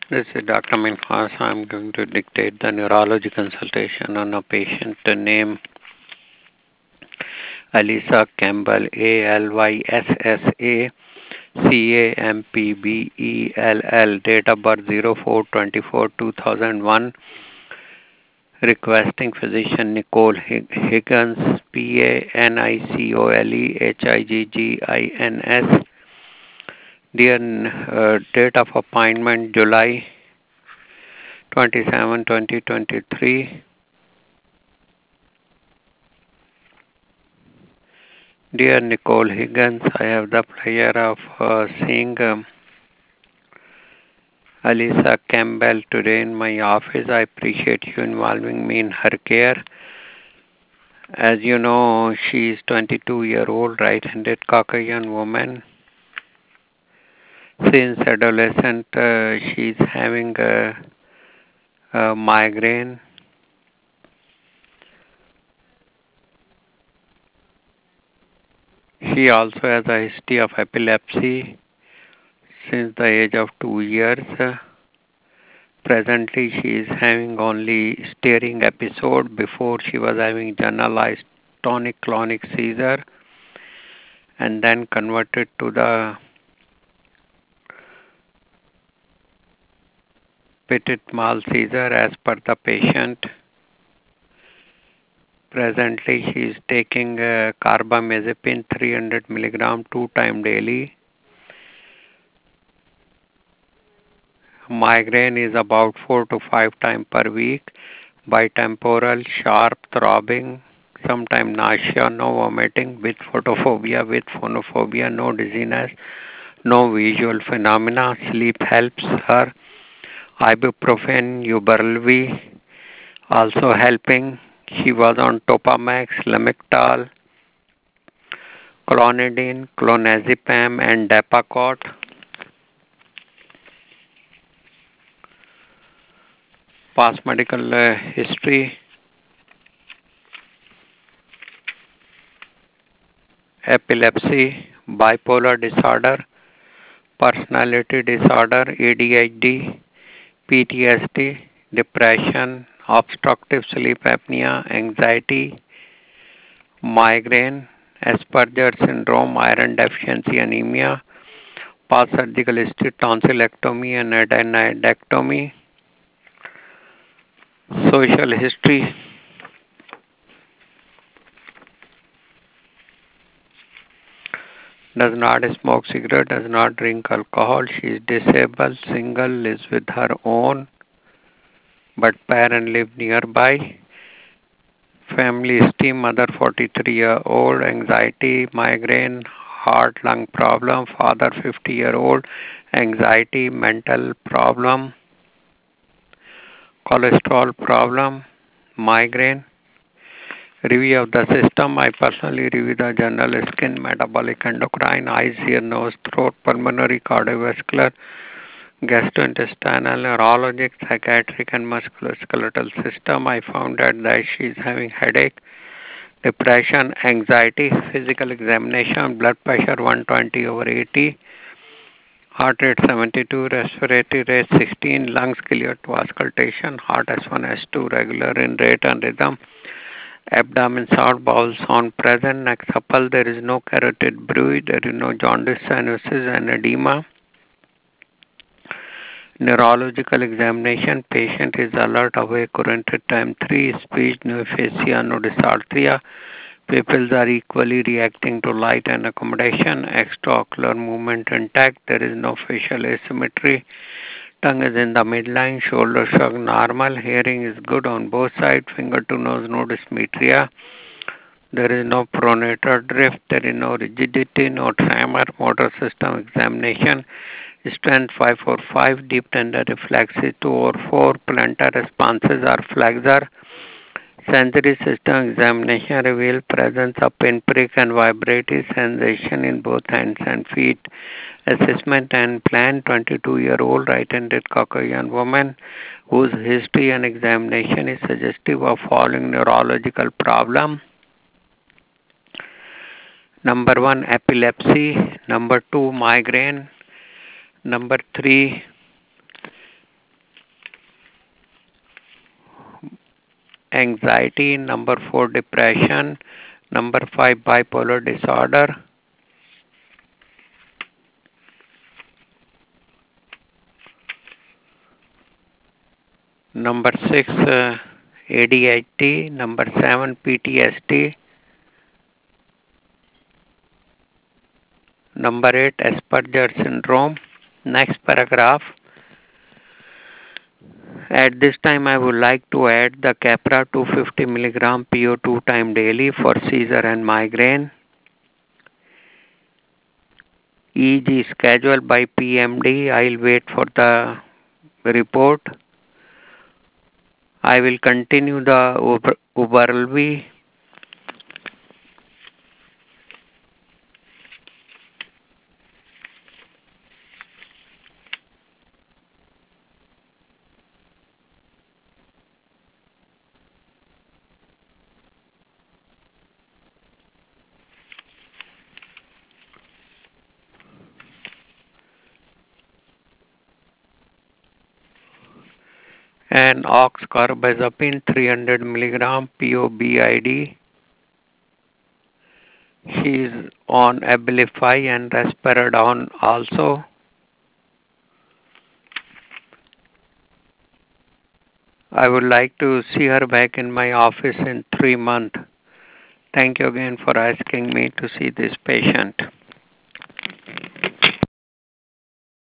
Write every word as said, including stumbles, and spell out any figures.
This is Doctor Minhas. I'm going to dictate the neurology consultation on a patient named Alyssa Campbell, A L Y S S A C A M P B E L L, date of birth zero four twenty-four two thousand one, requesting physician Nicole Higgins, P A N I C O L E H I G G I N S. Dear uh, date of appointment July twenty-seventh, twenty twenty-three. Dear Nicole Higgins, I have the pleasure of uh, seeing um, Alyssa Campbell today in my office. I appreciate you involving me in her care. As you know, she is twenty-two year old right-handed Caucasian woman. Since adolescent, uh, she is having a, a migraine. She also has a history of epilepsy since the age of two years. Presently, she is having only staring episode. Before, she was having generalized tonic-clonic seizure and then converted to the petit mal seizure as per the patient. Presently, she is taking uh, carbamazepine three hundred milligram two times daily. Migraine is about four to five times per week. Bitemporal, sharp throbbing, sometimes nausea, no vomiting, with photophobia, with phonophobia, no dizziness, no visual phenomena. Sleep helps her. Ibuprofen, Ubrelvy also helping. She was on Topamax, Lamictal, Clonidine, Clonazepam, and Depacort. Past medical uh, history: epilepsy, bipolar disorder, personality disorder, A D H D, P T S D, depression, obstructive sleep apnea, anxiety, migraine, Asperger syndrome, iron deficiency anemia, past surgical history, tonsillectomy and adenoidectomy, social history, does not smoke cigarette, does not drink alcohol, she is disabled, single, lives with her own, but parent live nearby. Family history: mother forty-three year old, anxiety, migraine, heart lung problem, father fifty year old, anxiety, mental problem, cholesterol problem, migraine. Review of the system: I personally review the general skin, metabolic, endocrine, eyes, ear, nose, throat, pulmonary, cardiovascular, gastrointestinal, neurologic, psychiatric, and musculoskeletal system. I found out that she is having headache, depression, anxiety, physical examination, blood pressure one twenty over eighty, heart rate seventy-two, respiratory rate sixteen, lungs clear to auscultation, heart S one, S two regular in rate and rhythm, abdomen sound, bowel sound present, neck supple, there is no carotid bruit, there is no jaundice, cyanosis, and edema. Neurological examination: patient is alert, awake, oriented, time three, speech, no aphasia, no dysarthria. Pupils are equally reacting to light and accommodation. Extraocular movement intact. There is no facial asymmetry. Tongue is in the midline. Shoulder shrug normal. Hearing is good on both sides. Finger to nose, no dysmetria. There is no pronator drift. There is no rigidity, no tremor. Motor system examination: strength five four five. Deep tender reflexes two over four. Plantar responses are flexor. Sensory system examination revealed presence of pinprick and vibratory sensation in both hands and feet. Assessment and plan: twenty-two year old right-handed Caucasian woman whose history and examination is suggestive of following neurological problem. Number one, epilepsy. Number two, migraine. Number three, anxiety. Number four, depression. Number five, bipolar disorder. Number six, uh, A D H D. Number seven, P T S D. Number eight, Asperger syndrome. Next paragraph. At this time, I would like to add the Keppra two hundred fifty milligram P O two time daily for seizure and migraine. E G scheduled by P M D. I'll wait for the report. I will continue the Uberlvi. And oxcarbazepine three hundred milligram P O B I D. She is on Abilify and Risperidone also. I would like to see her back in my office in three months. Thank you again for asking me to see this patient.